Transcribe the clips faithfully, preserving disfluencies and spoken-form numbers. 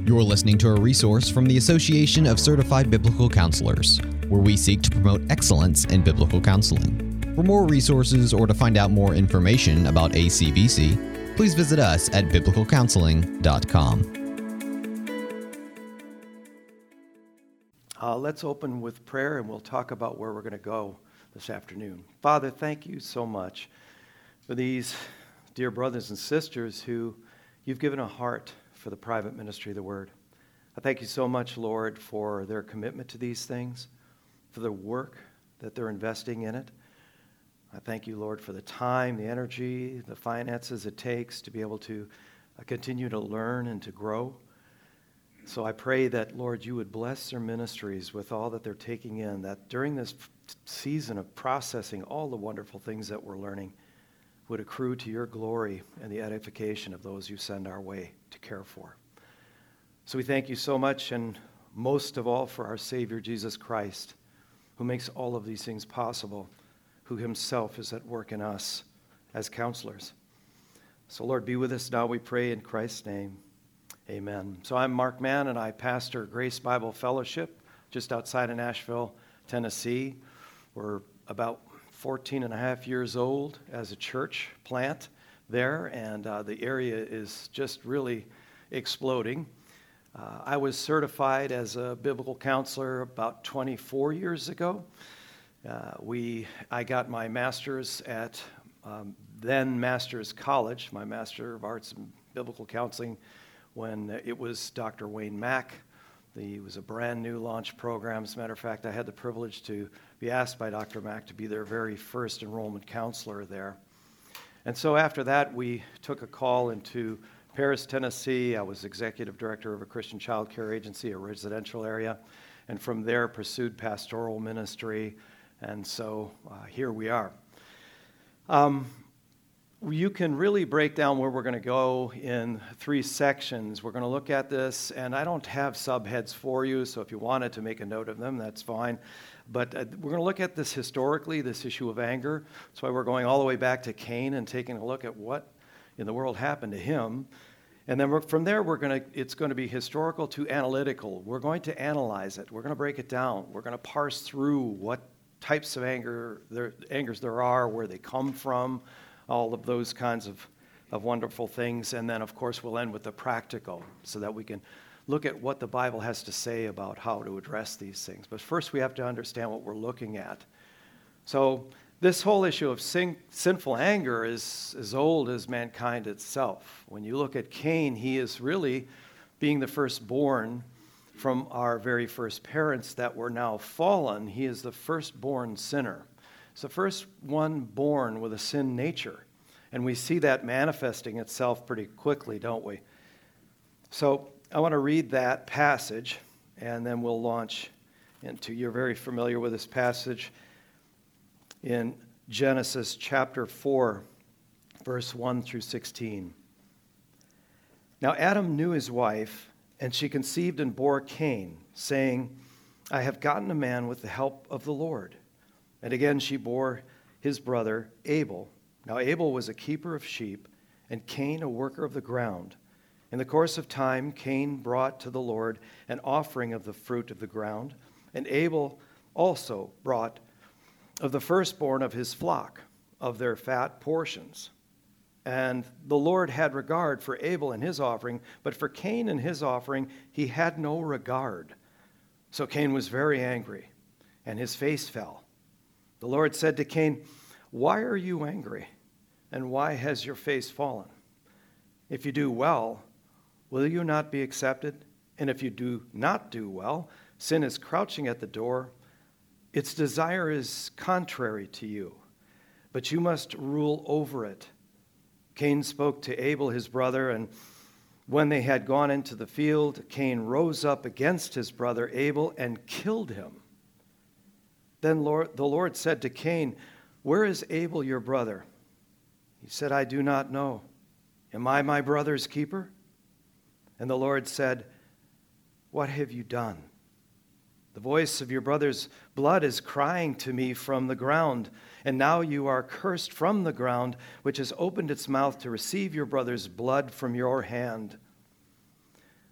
You're listening to a resource from the Association of Certified Biblical Counselors, where we seek to promote excellence in biblical counseling. For more resources or to find out more information about A C B C, please visit us at biblical counseling dot com. Uh, let's open with prayer and we'll talk about where we're going to go this afternoon. Father, thank you so much for these dear brothers and sisters who you've given a heart for the private ministry of the Word. I thank you so much, Lord, for their commitment to these things, for the work that they're investing in it. I thank you, Lord, for the time, the energy, the finances it takes to be able to uh, continue to learn and to grow. So I pray that, Lord, you would bless their ministries with all that they're taking in, that during this season of processing all the wonderful things that we're learning would accrue to your glory and the edification of those you send our way to care for. So we thank you so much, and most of all for our Savior, Jesus Christ, who makes all of these things possible, who himself is at work in us as counselors. So Lord, be with us now, we pray in Christ's name. Amen. So I'm Mark Mann, and I pastor Grace Bible Fellowship just outside of Nashville, Tennessee. We're about fourteen and a half years old as a church plant there, and uh, the area is just really exploding. Uh, I was certified as a biblical counselor about twenty-four years ago. Uh, we, I got my master's at um, then Master's College, my Master of Arts in Biblical Counseling, when it was Doctor Wayne Mack. The, it was a brand new launch program. As a matter of fact, I had the privilege to be asked by Doctor Mack to be their very first enrollment counselor there. And so after that, we took a call into Paris, Tennessee. I was executive director of a Christian child care agency, a residential area, and from there pursued pastoral ministry. And so uh, here we are. Um, You can really break down where we're going to go in three sections. We're going to look at this, and I don't have subheads for you, so if you wanted to make a note of them, that's fine. But uh, we're going to look at this historically, this issue of anger. That's why we're going all the way back to Cain and taking a look at what in the world happened to him. And then we're, from there, we're going to, it's going to be historical to analytical. We're going to analyze it. We're going to break it down. We're going to parse through what types of anger there, angers there are, where they come from, all of those kinds of, of wonderful things. And then, of course, we'll end with the practical so that we can look at what the Bible has to say about how to address these things. But first, we have to understand what we're looking at. So this whole issue of sin, sinful anger is as old as mankind itself. When you look at Cain, he is really being the firstborn from our very first parents that were now fallen. He is the firstborn sinner. It's the first one born with a sin nature. And we see that manifesting itself pretty quickly, don't we? So I want to read that passage, and then we'll launch into, you're very familiar with this passage in Genesis chapter four, verse one through sixteen. Now Adam knew his wife, and she conceived and bore Cain, saying, I have gotten a man with the help of the Lord. And again she bore his brother Abel. Now Abel was a keeper of sheep, and Cain a worker of the ground. In the course of time, Cain brought to the Lord an offering of the fruit of the ground, and Abel also brought of the firstborn of his flock, of their fat portions. And the Lord had regard for Abel and his offering, but for Cain and his offering he had no regard. So Cain was very angry, and his face fell. The Lord said to Cain, why are you angry, and why has your face fallen? If you do well, will you not be accepted? And if you do not do well, sin is crouching at the door. Its desire is contrary to you, but you must rule over it. Cain spoke to Abel his brother, and when they had gone into the field, Cain rose up against his brother Abel and killed him. Then Lord, the Lord said to Cain, where is Abel your brother? He said, I do not know. Am I my brother's keeper? And the Lord said, what have you done? The voice of your brother's blood is crying to me from the ground, and now you are cursed from the ground, which has opened its mouth to receive your brother's blood from your hand.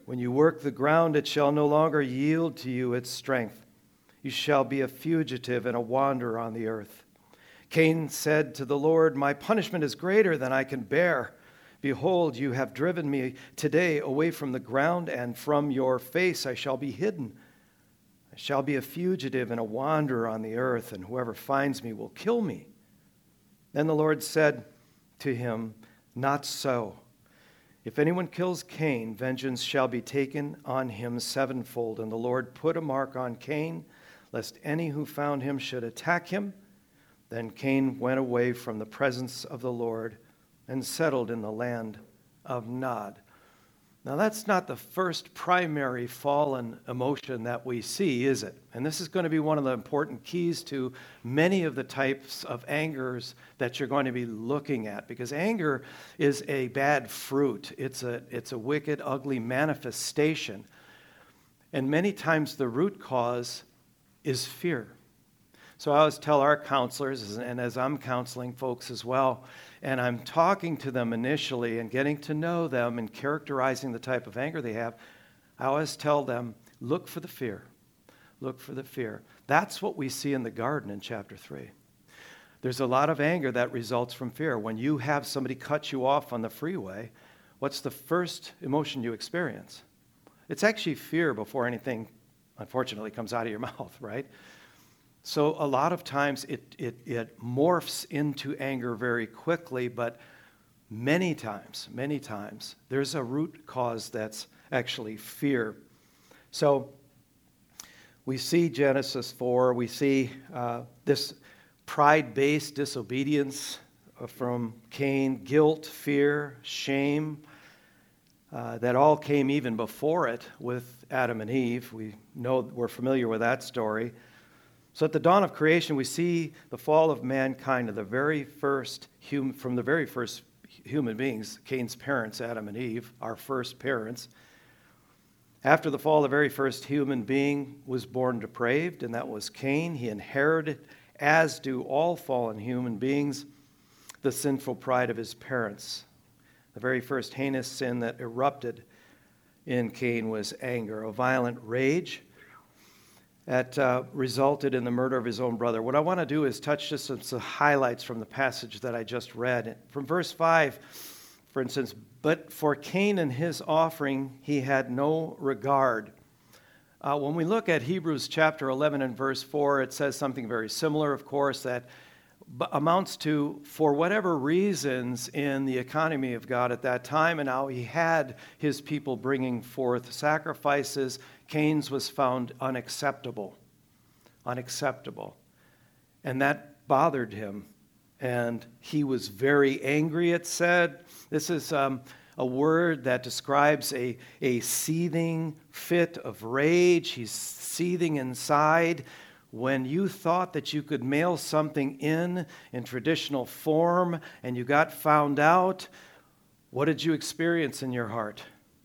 When you work the ground, it shall no longer yield to you its strength. You shall be a fugitive and a wanderer on the earth. Cain said to the Lord, my punishment is greater than I can bear. Behold, you have driven me today away from the ground, and from your face I shall be hidden. I shall be a fugitive and a wanderer on the earth, and whoever finds me will kill me. Then the Lord said to him, not so. If anyone kills Cain, vengeance shall be taken on him sevenfold. And the Lord put a mark on Cain, lest any who found him should attack him. Then Cain went away from the presence of the Lord and settled in the land of Nod. Now, that's not the first primary fallen emotion that we see, is it? And this is going to be one of the important keys to many of the types of angers that you're going to be looking at, because anger is a bad fruit. It's a, it's a wicked, ugly manifestation. And many times the root cause is fear. So I always tell our counselors, and as I'm counseling folks as well, and I'm talking to them initially and getting to know them and characterizing the type of anger they have, I always tell them, look for the fear. Look for the fear. That's what we see in the garden in chapter three. There's a lot of anger that results from fear. When you have somebody cut you off on the freeway, what's the first emotion you experience? It's actually fear before anything, unfortunately, comes out of your mouth, right? So a lot of times it, it, it morphs into anger very quickly, but many times, many times, there's a root cause that's actually fear. So we see Genesis four, we see uh, this pride-based disobedience from Cain, guilt, fear, shame, uh, that all came even before it with Adam and Eve. We know, we're familiar with that story. So at the dawn of creation, we see the fall of mankind of the very first hum, from the very first human beings, Cain's parents, Adam and Eve, our first parents. After the fall, the very first human being was born depraved, and that was Cain. He inherited, as do all fallen human beings, the sinful pride of his parents. The very first heinous sin that erupted in Cain was anger, a violent rage that uh, resulted in the murder of his own brother. What I want to do is touch just some, some highlights from the passage that I just read. From verse five, for instance, but for Cain and his offering he had no regard. Uh, when we look at Hebrews chapter eleven and verse four, it says something very similar, of course, that b- amounts to, for whatever reasons in the economy of God at that time, and how he had his people bringing forth sacrifices, Cain's was found unacceptable, unacceptable. And that bothered him. And he was very angry, it said. This is um, a word that describes a, a seething fit of rage. He's seething inside. When you thought that you could mail something in in traditional form and you got found out, what did you experience in your heart?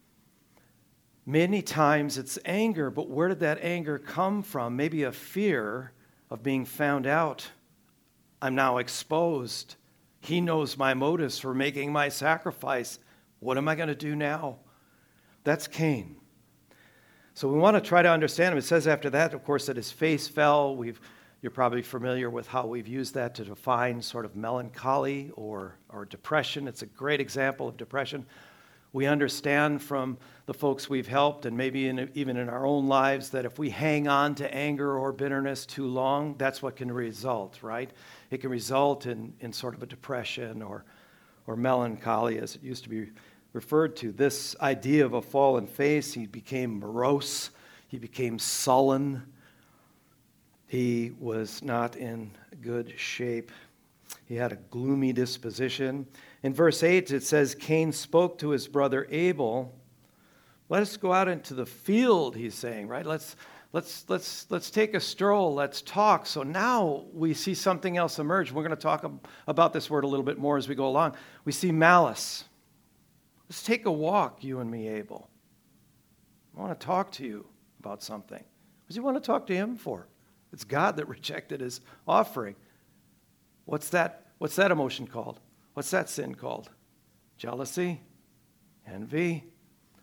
Many times it's anger, but where did that anger come from? Maybe a fear of being found out. I'm now exposed. He knows my motives for making my sacrifice. What am I going to do now? That's Cain. So we want to try to understand him. It says after that, of course, that his face fell. We've, you're probably familiar with how we've used that to define sort of melancholy or, or depression. It's a great example of depression. We understand from the folks we've helped, and maybe in, even in our own lives, that if we hang on to anger or bitterness too long, that's what can result, right? It can result in, in sort of a depression or, or melancholy, as it used to be referred to. This idea of a fallen face, he became morose, he became sullen, he was not in good shape. He had a gloomy disposition. In verse eight, it says, Cain spoke to his brother Abel. Let us go out into the field, he's saying, right? Let's, let's, let's, let's take a stroll. Let's talk. So now we see something else emerge. We're going to talk about this word a little bit more as we go along. We see malice. Let's take a walk, you and me, Abel. I want to talk to you about something. What does he want to talk to him for? It's God that rejected his offering. What's that, what's that emotion called? What's that sin called? Jealousy, envy.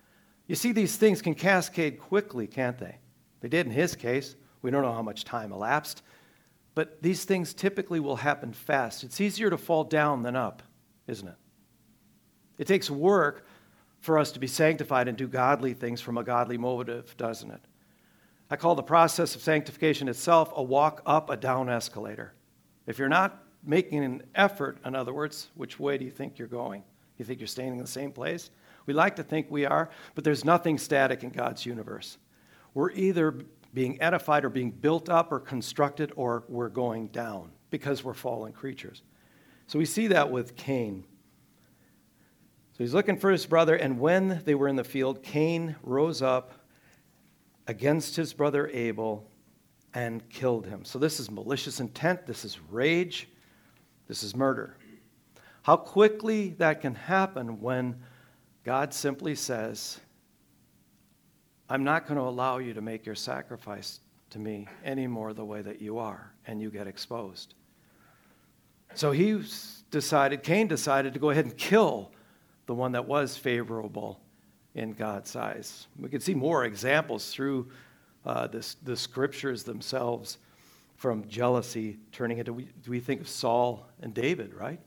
You see, these things can cascade quickly, can't they? They did in his case. We don't know how much time elapsed. But these things typically will happen fast. It's easier to fall down than up, isn't it? It takes work for us to be sanctified and do godly things from a godly motive, doesn't it? I call the process of sanctification itself a walk up a down escalator. If you're not making an effort, in other words, which way do you think you're going? You think you're staying in the same place? We like to think we are, but there's nothing static in God's universe. We're either being edified or being built up or constructed, or we're going down because we're fallen creatures. So we see that with Cain. So he's looking for his brother, and when they were in the field, Cain rose up against his brother Abel and killed him. So this is malicious intent, this is rage, this is murder. How quickly that can happen when God simply says, I'm not going to allow you to make your sacrifice to me anymore the way that you are, and you get exposed. So he decided, Cain decided to go ahead and kill the one that was favorable in God's eyes. We can see more examples through uh, this, the scriptures themselves from jealousy turning into, we, we think of Saul and David, right?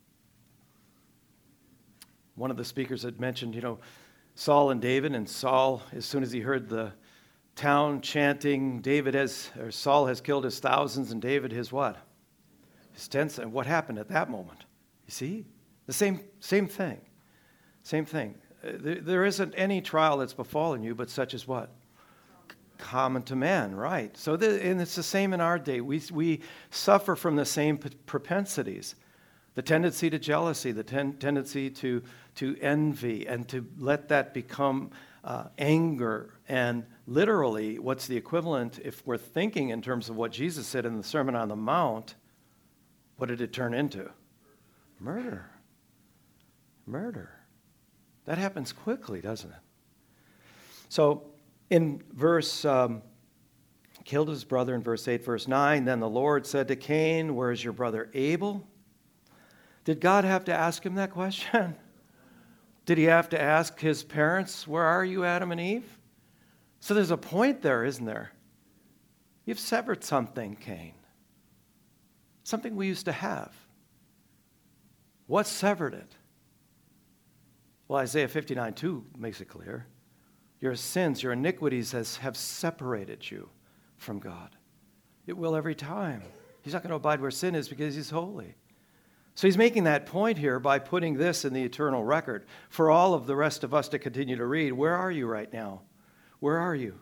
One of the speakers had mentioned, you know, Saul and David, and Saul, as soon as he heard the town chanting, David has, or Saul has killed his thousands, and David his what? His tens. And what happened at that moment? You see? The same, same thing. Same thing. There, there isn't any trial that's befallen you, but such as what? Common to man, right? So, the, and it's the same in our day. We, we suffer from the same p- propensities. The tendency to jealousy, the ten- tendency to, to envy, and to let that become uh, anger. And literally, what's the equivalent, if we're thinking in terms of what Jesus said in the Sermon on the Mount, what did it turn into? Murder. Murder. That happens quickly, doesn't it? So, in verse, um, killed his brother in verse eight, verse nine, then the Lord said to Cain, where is your brother Abel? Did God have to ask him that question? Did he have to ask his parents, where are you, Adam and Eve? So there's a point there, isn't there? You've severed something, Cain. Something we used to have. What severed it? Well, Isaiah fifty-nine two makes it clear. Your sins, your iniquities has, have separated you from God. It will every time. He's not going to abide where sin is because he's holy. So he's making that point here by putting this in the eternal record for all of the rest of us to continue to read. Where are you right now? Where are you?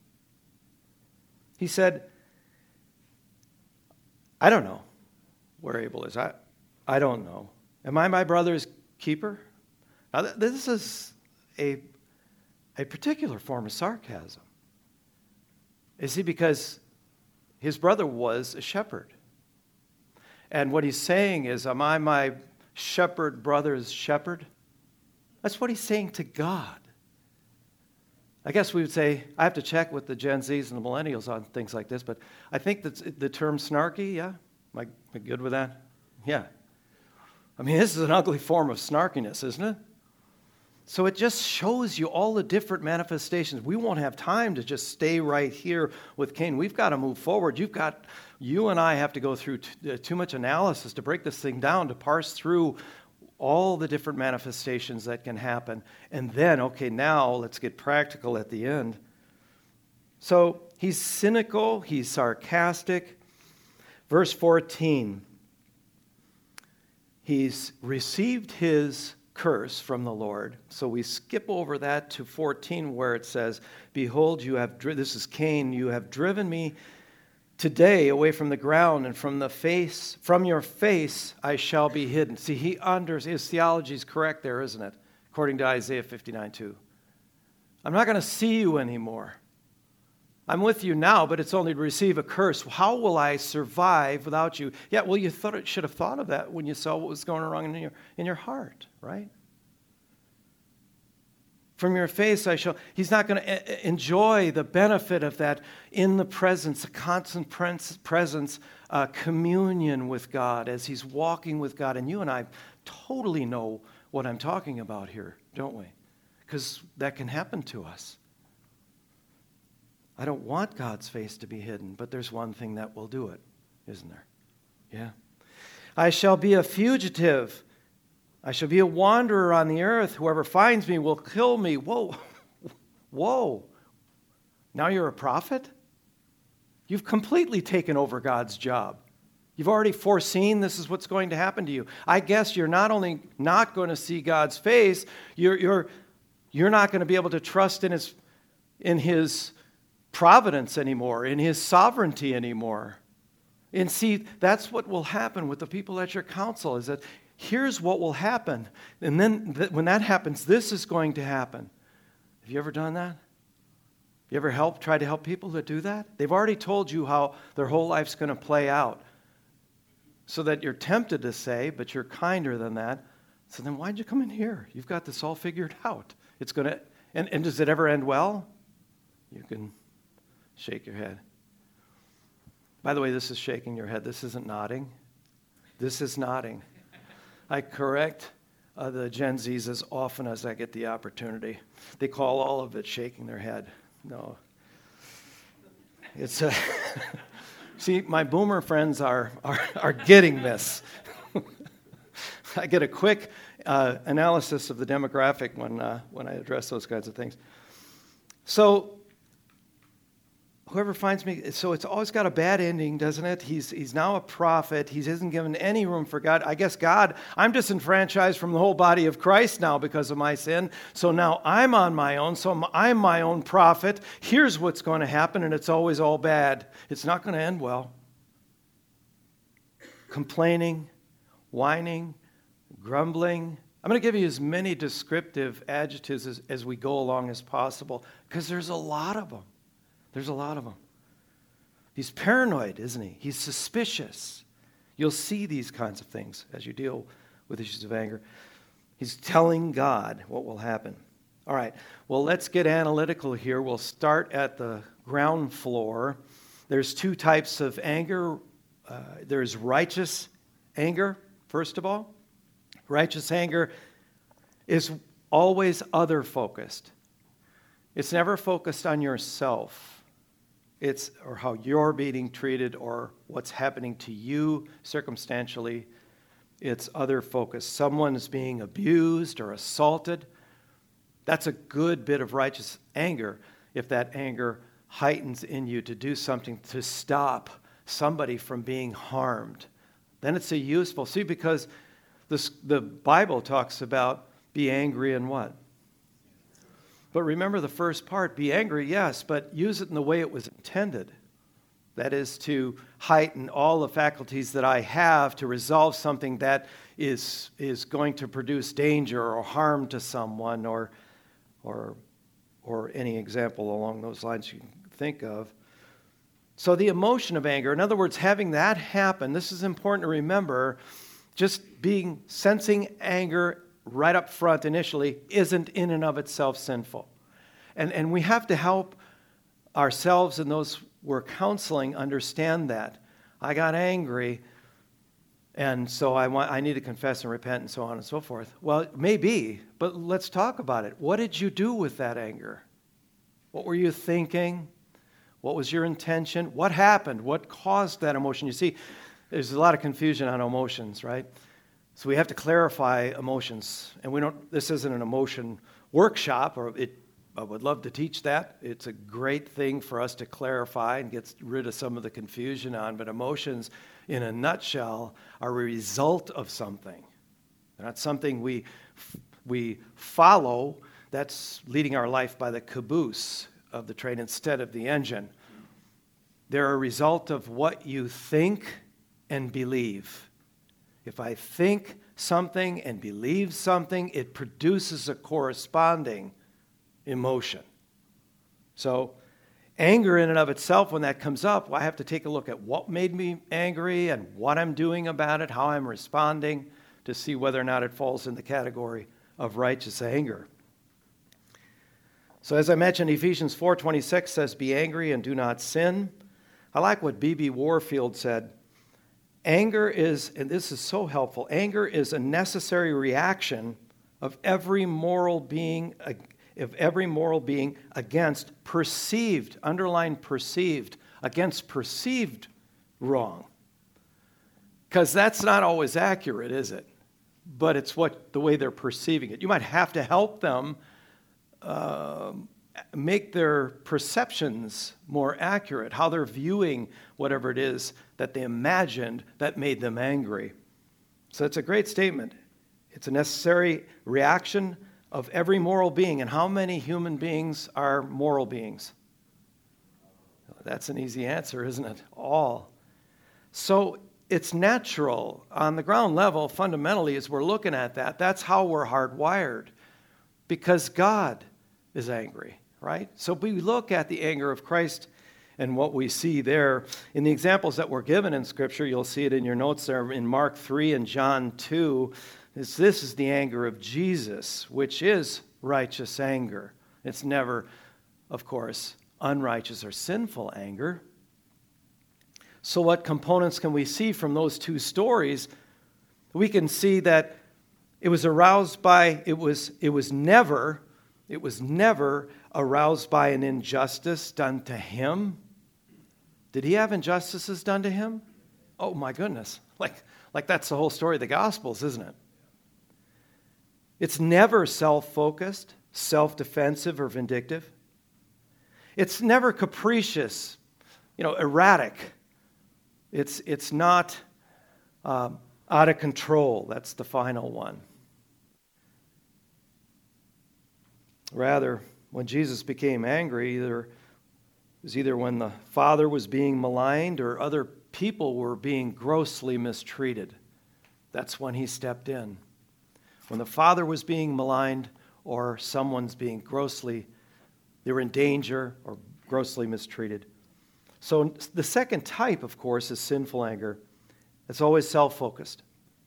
He said, I don't know where Abel is. I, I don't know. Am I my brother's keeper? Now, th- this is a, a particular form of sarcasm. Is he because his brother was a shepherd? And what he's saying is, am I my shepherd brother's shepherd? That's what he's saying to God. I guess we would say, I have to check with the Gen Zs and the millennials on things like this, but I think that the term snarky, yeah? Am I, am I good with that? Yeah. I mean, this is an ugly form of snarkiness, isn't it? So it just shows you all the different manifestations. We won't have time to just stay right here with Cain. We've got to move forward. You've got, you and I have to go through t- uh, too much analysis to break this thing down, to parse through all the different manifestations that can happen. And then, okay, now let's get practical at the end. So he's cynical, he's sarcastic. Verse fourteen, he's received his curse from the Lord. So we skip over that to fourteen where it says, behold, you have, dri- this is Cain, you have driven me today away from the ground, and from the face, from your face I shall be hidden. See, he understands, his theology is correct there, isn't it? According to Isaiah fifty-nine two. I'm not going to see you anymore. I'm with you now, but it's only to receive a curse. How will I survive without you? Yeah, well, you thought it should have thought of that when you saw what was going wrong in your, in your heart, right? From your face I shall... He's not going to enjoy the benefit of that in the presence, a constant presence, uh, communion with God as he's walking with God. And you and I totally know what I'm talking about here, don't we? because that can happen to us. I don't want God's face to be hidden, but there's one thing that will do it, isn't there? Yeah. I shall be a fugitive. I shall be a wanderer on the earth. Whoever finds me will kill me. Whoa. Whoa. Now you're a prophet? You've completely taken over God's job. You've already foreseen this is what's going to happen to you. I guess you're not only not going to see God's face, you're, you're, you're not going to be able to trust in his, in his providence anymore, in his sovereignty anymore. And see, that's what will happen with the people at your council, is that here's what will happen. And then th- when that happens, this is going to happen. Have you ever done that? You ever help, try to help people that do that? They've already told you how their whole life's going to play out, so that you're tempted to say, but you're kinder than that. So then why'd you come in here? You've got this all figured out. It's going to, and, and does it ever end well? You can shake your head. By the way, this is shaking your head. This isn't nodding. This is nodding. I correct uh, the Gen Zs as often as I get the opportunity. They call all of it shaking their head. No. It's a... See, my boomer friends are, are, are getting this. I get a quick uh, analysis of the demographic when, uh, when I address those kinds of things. So, whoever finds me, so it's always got a bad ending, doesn't it? He's, he's now a prophet. He isn't given any room for God. I guess God, I'm disenfranchised from the whole body of Christ now because of my sin. So now I'm on my own, so I'm my own prophet. Here's what's going to happen, and it's always all bad. It's not going to end well. Complaining, whining, grumbling. I'm going to give you as many descriptive adjectives as, as we go along as possible, because there's a lot of them. There's a lot of them. He's paranoid, isn't he? He's suspicious. You'll see these kinds of things as you deal with issues of anger. He's telling God what will happen. All right, well, let's get analytical here. We'll start at the ground floor. There's two types of anger. Uh, there's righteous anger, first of all. Righteous anger is always other-focused. It's never focused on yourself. It's or how you're being treated or what's happening to you circumstantially. It's other focus. Someone is being abused or assaulted. That's a good bit of righteous anger if that anger heightens in you to do something to stop somebody from being harmed. Then it's a useful. See, because this, the Bible talks about be angry and what? But remember the first part, be angry, yes, but use it in the way it was intended. That is to heighten all the faculties that I have to resolve something that is, is going to produce danger or harm to someone or, or, or any example along those lines you can think of. So the emotion of anger, in other words, having that happen, this is important to remember, just being, sensing anger right up front initially isn't in and of itself sinful. And, and we have to help ourselves and those we're counseling understand that. I got angry, and so I want I need to confess and repent and so on and so forth. Well, maybe, but let's talk about it. What did you do with that anger? What were you thinking? What was your intention? What happened? What caused that emotion? You see, there's a lot of confusion on emotions, right? So we have to clarify emotions. And we don't. This isn't an emotion workshop, or it, I would love to teach that. It's a great thing for us to clarify and get rid of some of the confusion on. But emotions, in a nutshell, are a result of something. They're not something we we follow that's leading our life by the caboose of the train instead of the engine. They're a result of what you think and believe. If I think something and believe something, it produces a corresponding emotion. So anger in and of itself, when that comes up, well, I have to take a look at what made me angry and what I'm doing about it, how I'm responding, to see whether or not it falls in the category of righteous anger. So as I mentioned, Ephesians four twenty-six says, be angry and do not sin. I like what B B Warfield said. Anger is, and this is so helpful, anger is a necessary reaction of every moral being of every moral being against perceived, underline perceived, against perceived wrong. Because that's not always accurate, is it? But it's what the way they're perceiving it. You might have to help them uh, make their perceptions more accurate, how they're viewing whatever it is that they imagined that made them angry. So it's a great statement. It's a necessary reaction of every moral being. And how many human beings are moral beings? That's an easy answer, isn't it? All. So it's natural on the ground level, fundamentally, as we're looking at that. That's how we're hardwired, because God is angry, right? So we look at the anger of Christ and what we see there. In the examples that were given in Scripture, you'll see it in your notes there in Mark three and John two. This, this is the anger of Jesus, which is righteous anger. It's never, of course, unrighteous or sinful anger. So what components can we see from those two stories? We can see that it was aroused by, it was, it was never, it was never aroused by an injustice done to him. Did he have injustices done to him? Oh my goodness. Like, like that's the whole story of the Gospels, isn't it? It's never self-focused, self-defensive, or vindictive. It's never capricious, you know, erratic. It's, it's not um, out of control. That's the final one. Rather, when Jesus became angry, either, it was either when the Father was being maligned or other people were being grossly mistreated. That's when he stepped in. When the Father was being maligned or someone's being grossly, they were in danger or grossly mistreated. So the second type, of course, is sinful anger. It's always self-focused,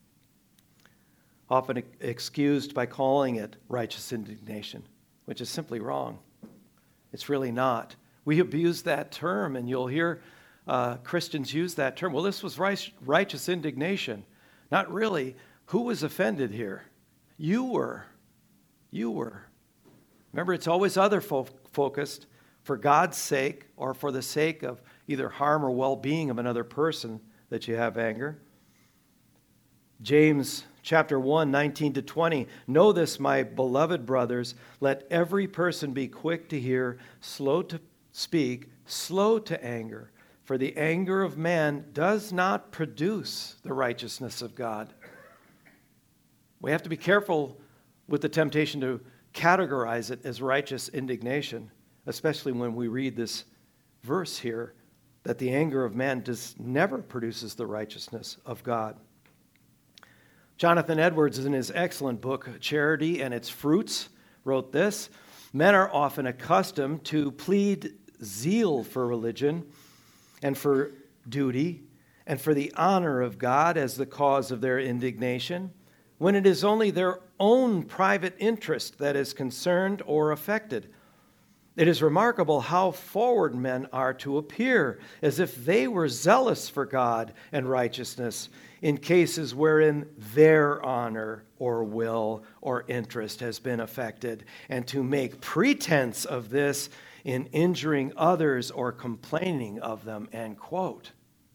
often excused by calling it righteous indignation, which is simply wrong. It's really not. We abuse that term, and you'll hear uh, Christians use that term. Well, this was righteous indignation. Not really. Who was offended here? You were. You were. Remember, it's always other-focused. For God's sake or for the sake of either harm or well-being of another person that you have anger. James chapter one, nineteen to twenty. Know this, my beloved brothers, let every person be quick to hear, slow to speak, slow to anger. For the anger of man does not produce the righteousness of God. We have to be careful with the temptation to categorize it as righteous indignation, especially when we read this verse here, that the anger of man does never produces the righteousness of God. Jonathan Edwards, in his excellent book, Charity and Its Fruits, wrote this: men are often accustomed to plead zeal for religion and for duty and for the honor of God as the cause of their indignation, when it is only their own private interest that is concerned or affected. It is remarkable how forward men are to appear as if they were zealous for God and righteousness in cases wherein their honor or will or interest has been affected, and to make pretense of this in injuring others or complaining of them, end quote.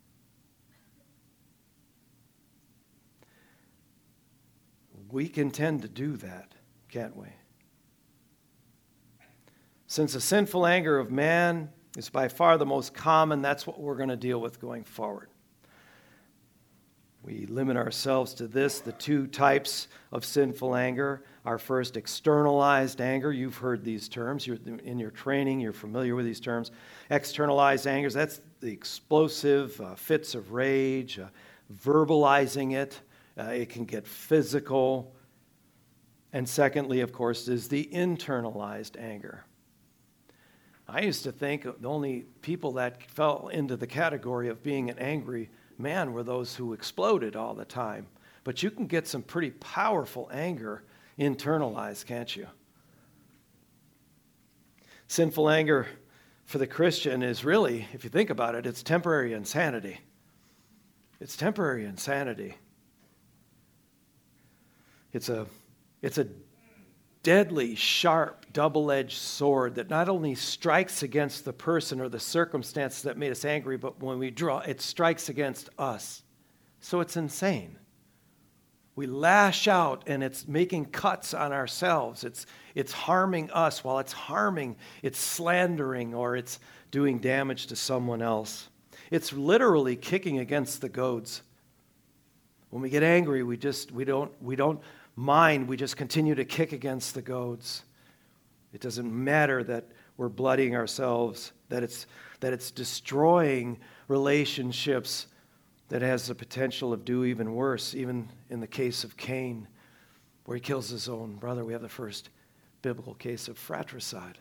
We can tend to do that, can't we? Since the sinful anger of man is by far the most common, that's what we're going to deal with going forward. We limit ourselves to this, the two types of sinful anger. Our first, externalized anger. You've heard these terms. You're in your training, you're familiar with these terms. Externalized anger, that's the explosive uh, fits of rage, uh, verbalizing it. Uh, it can get physical. And secondly, of course, is the internalized anger. I used to think the only people that fell into the category of being an angry man were those who exploded all the time. But you can get some pretty powerful anger internalized, can't you? Sinful anger for the Christian is really, if you think about it, it's temporary insanity. It's temporary insanity. It's a, it's a deadly, sharp, double-edged sword that not only strikes against the person or the circumstance that made us angry, but when we draw, it strikes against us. So it's insane. We lash out and it's making cuts on ourselves. It's, it's harming us while it's harming, it's slandering, or it's doing damage to someone else. It's literally kicking against the goads. When we get angry, we just we don't we don't mind, we just continue to kick against the goads. It doesn't matter that we're bloodying ourselves, that it's that it's destroying relationships, that has the potential of do even worse, even in the case of Cain, where he kills his own brother. We have the first biblical case of fratricide.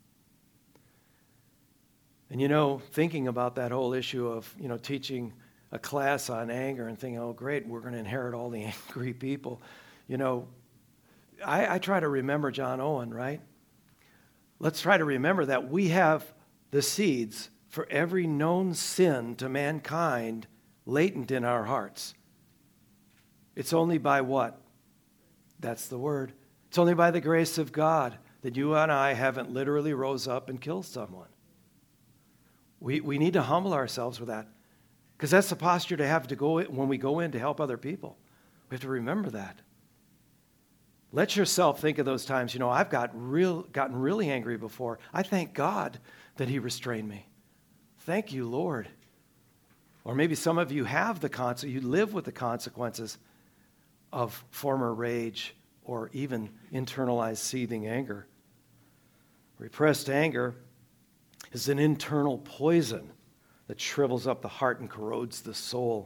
And you know, thinking about that whole issue of, you know, teaching a class on anger and thinking, oh, great, we're going to inherit all the angry people. You know, I, I try to remember John Owen, right? Let's try to remember that we have the seeds for every known sin to mankind latent in our hearts. It's only by what? That's the word. It's only by the grace of God that you and I haven't literally rose up and killed someone. We we need to humble ourselves with that, because that's the posture to have to go in, when we go in to help other people. We have to remember that. Let yourself think of those times. You know, I've got real gotten really angry before. I thank God that He restrained me. Thank you, Lord. Or maybe some of you have the conse- you live with the consequences of former rage or even internalized seething anger. Repressed anger is an internal poison that shrivels up the heart and corrodes the soul.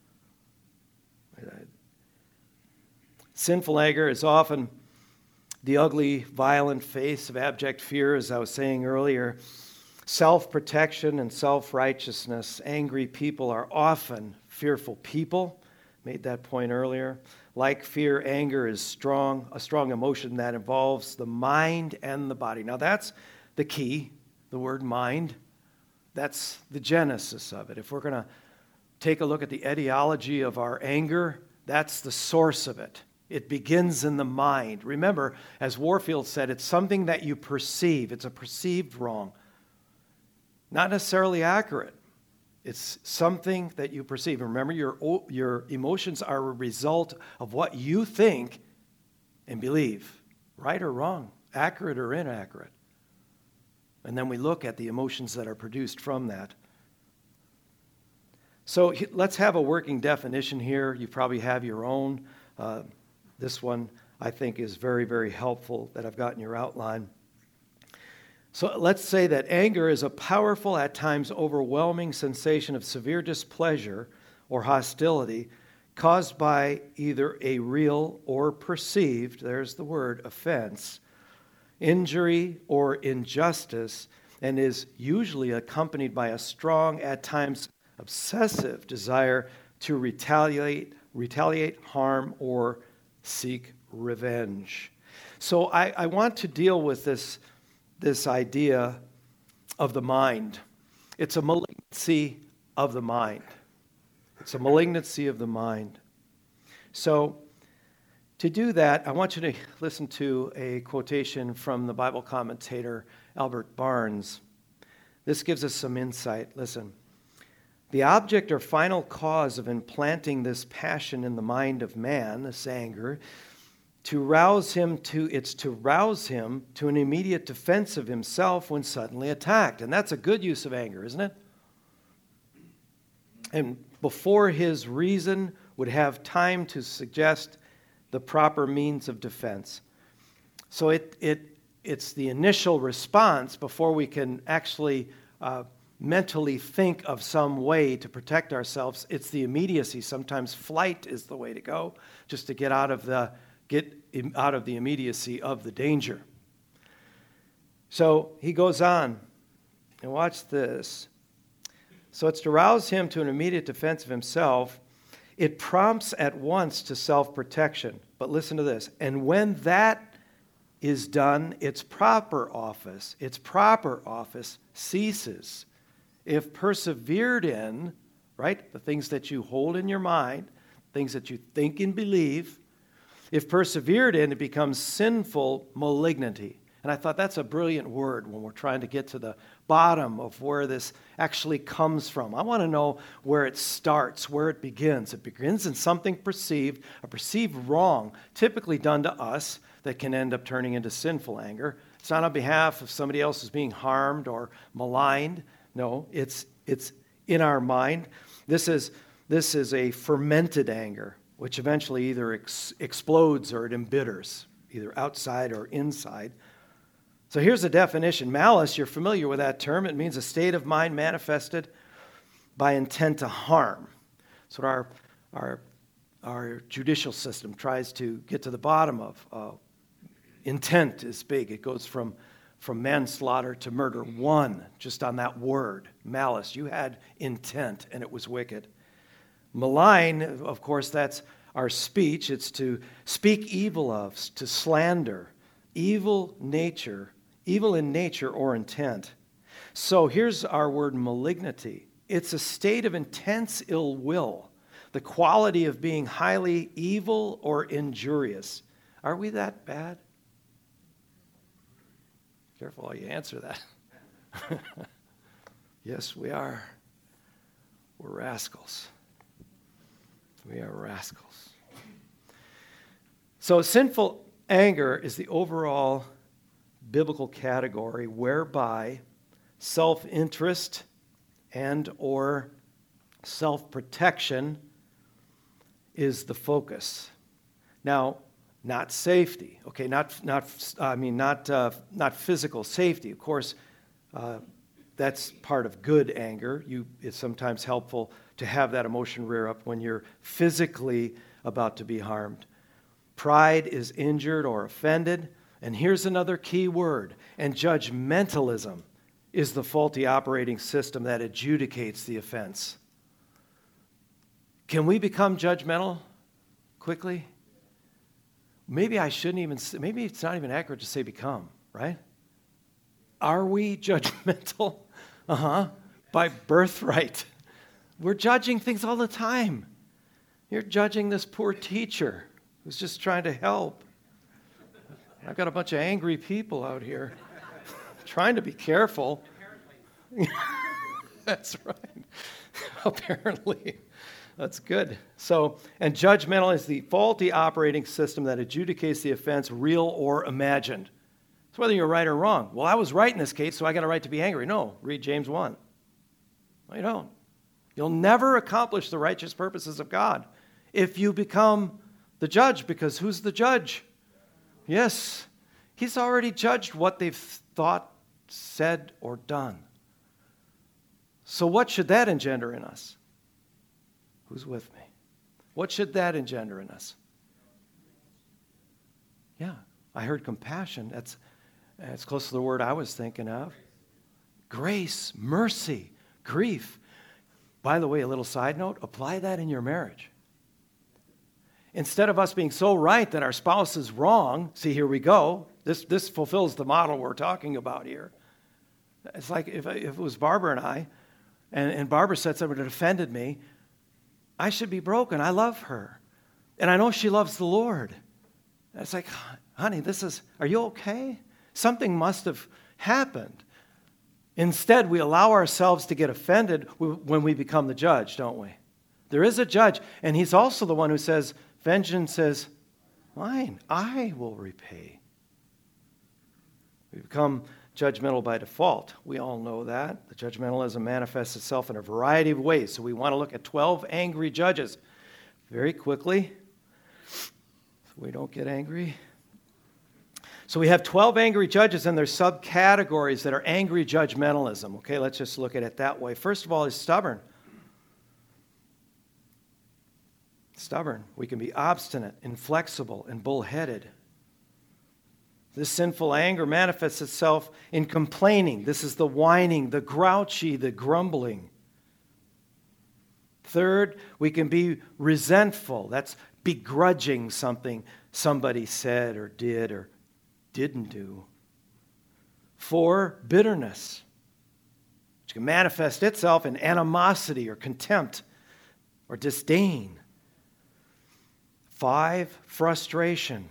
Sinful anger is often the ugly, violent face of abject fear, as I was saying earlier. Self-protection and self-righteousness. Angry people are often fearful people. Made that point earlier. Like fear, anger is strong, a strong emotion that involves the mind and the body. Now that's the key. The word mind, that's the genesis of it. If we're going to take a look at the etiology of our anger, that's the source of it. It begins in the mind. Remember, as Warfield said, it's something that you perceive. It's a perceived wrong. Not necessarily accurate. It's something that you perceive. Remember, your, your emotions are a result of what you think and believe. Right or wrong, accurate or inaccurate. And then we look at the emotions that are produced from that. So let's have a working definition here. You probably have your own. Uh, this one, I think, is very, very helpful that I've got in your outline. So let's say that anger is a powerful, at times overwhelming sensation of severe displeasure or hostility caused by either a real or perceived, there's the word, offense, injury, or injustice, and is usually accompanied by a strong, at times obsessive desire to retaliate, retaliate, harm, or seek revenge. So I, I want to deal with this, this idea of the mind. It's a malignancy of the mind. It's a malignancy of the mind. So to do that, I want you to listen to a quotation from the Bible commentator Albert Barnes. This gives us some insight. Listen. The object or final cause of implanting this passion in the mind of man, this anger, to rouse him to it's to rouse him to an immediate defense of himself when suddenly attacked. And that's a good use of anger, isn't it? And before his reason would have time to suggest the proper means of defense. So it it it's the initial response before we can actually uh, mentally think of some way to protect ourselves. It's the immediacy. Sometimes flight is the way to go, just to get out of the get out of the immediacy of the danger. So he goes on, and watch this. So it's to rouse him to an immediate defense of himself. It prompts at once to self-protection. But listen to this. And when that is done, its proper office, its proper office ceases. If persevered in, right, the things that you hold in your mind, things that you think and believe, If persevered in, it becomes sinful malignity. And I thought that's a brilliant word when we're trying to get to the bottom of where this actually comes from. I want to know where it starts, where it begins. It begins in something perceived, a perceived wrong, typically done to us, that can end up turning into sinful anger. It's not on behalf of somebody else who's being harmed or maligned. No, it's it's in our mind. This is this is a fermented anger, which eventually either ex- explodes or it embitters, either outside or inside. So here's the definition. Malice, you're familiar with that term. It means a state of mind manifested by intent to harm. That's what our our our judicial system tries to get to the bottom of. Uh, intent is big. It goes from, from manslaughter to murder. One, just on that word, malice. You had intent, and it was wicked. Malign, of course, that's our speech. It's to speak evil of, to slander, evil nature, evil in nature or intent. So here's our word malignity. It's a state of intense ill will, the quality of being highly evil or injurious. Are we that bad? Careful how you answer that. Yes, we are. We're rascals. We are rascals. So sinful anger is the overall biblical category whereby self-interest and or self-protection is the focus. Now, not safety, okay, not, not I mean, not, uh, not physical safety. Of course, uh, that's part of good anger. You, it's sometimes helpful to have that emotion rear up when you're physically about to be harmed. Pride is injured or offended. And here's another key word. And judgmentalism is the faulty operating system that adjudicates the offense. Can we become judgmental quickly? Maybe I shouldn't even say, maybe it's not even accurate to say become, right? Are we judgmental? Uh-huh. By birthright. We're judging things all the time. You're judging this poor teacher who's just trying to help. I've got a bunch of angry people out here trying to be careful. That's right. Apparently. That's good. So, and judgmental is the faulty operating system that adjudicates the offense, real or imagined. So whether you're right or wrong. Well, I was right in this case, so I got a right to be angry. No, read James one. No, you don't. You'll never accomplish the righteous purposes of God if you become the judge, because who's the judge? Yes, he's already judged what they've thought, said, or done. So what should that engender in us? Who's with me? What should that engender in us? Yeah, I heard compassion. That's, that's close to the word I was thinking of. Grace, mercy, grief. By the way, a little side note, apply that in your marriage. Instead of us being so right that our spouse is wrong, see, here we go. This, this fulfills the model we're talking about here. It's like if, if it was Barbara and I, and, and Barbara said something that offended me, I should be broken. I love her. And I know she loves the Lord. And it's like, honey, this is, are you okay? Something must have happened. Instead, we allow ourselves to get offended when we become the judge, don't we? There is a judge, and he's also the one who says, vengeance is mine. I will repay. We become judgmental by default. We all know that. The judgmentalism manifests itself in a variety of ways. So we want to look at twelve angry judges very quickly so we don't get angry. So we have twelve angry judges, and there's subcategories that are angry judgmentalism. Okay, let's just look at it that way. First of all, is stubborn. Stubborn. We can be obstinate, inflexible, and bullheaded. This sinful anger manifests itself in complaining. This is the whining, the grouchy, the grumbling. Third, we can be resentful. That's begrudging something somebody said or did or didn't do. Four, bitterness, which can manifest itself in animosity or contempt or disdain. Five, frustration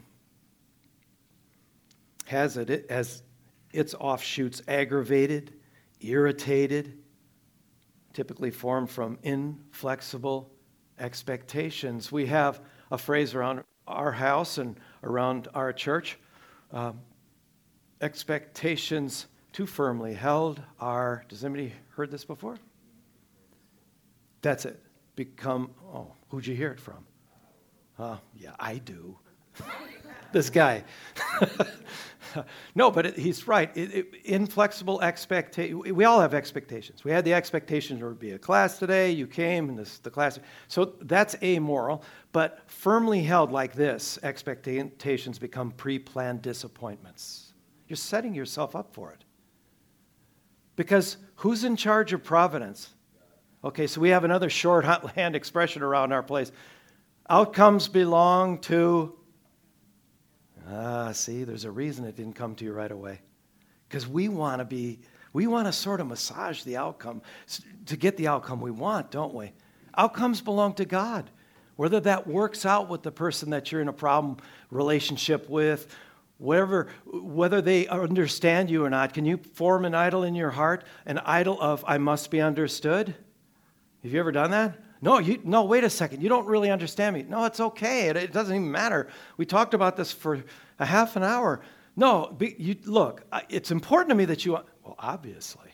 has it as its offshoots aggravated, irritated, typically formed from inflexible expectations. We have a phrase around our house and around our church. Um, expectations too firmly held are, does anybody heard this before? That's it. Become, oh, who'd you hear it from? Uh, yeah, I do. This guy. No, but it, he's right. It, it, inflexible expectation. We all have expectations. We had the expectation there would be a class today. You came, and this the class. So that's amoral. But firmly held like this, expectations become pre-planned disappointments. You're setting yourself up for it. Because who's in charge of providence? Okay, so we have another shorthand expression around our place. Outcomes belong to... Ah, see, there's a reason it didn't come to you right away. Because we want to be, we want to sort of massage the outcome to get the outcome we want, don't we? Outcomes belong to God. Whether that works out with the person that you're in a problem relationship with, whatever, whether they understand you or not, can you form an idol in your heart? An idol of, I must be understood? Have you ever done that? No, you, no, wait a second. You don't really understand me. No, it's okay. It, it doesn't even matter. We talked about this for a half an hour. No, be, you, look, it's important to me that you... Well, obviously.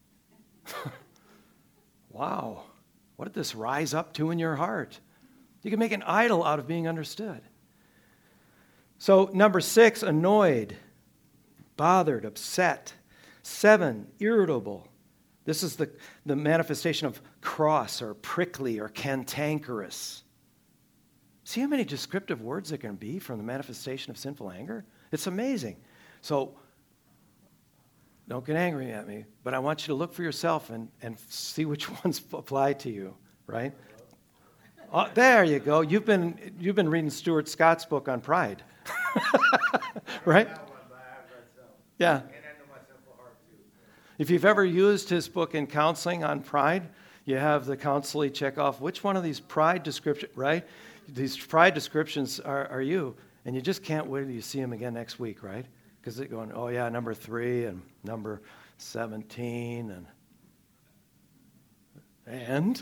Wow. What did this rise up to in your heart? You can make an idol out of being understood. So, number six, annoyed, bothered, upset. Seven, irritable. This is the, the manifestation of cross or prickly or cantankerous. See how many descriptive words there can be from the manifestation of sinful anger? It's amazing. So, don't get angry at me, but I want you to look for yourself and, and see which ones apply to you, right? Oh, there you go. You've been, you've been reading Stuart Scott's book on pride. Right? Yeah. If you've ever used his book in counseling on pride, you have the counselee check off which one of these pride descriptions, right? These pride descriptions are, are you, and you just can't wait till you see him again next week, right? Because they're going, oh yeah, number three and number seventeen and and.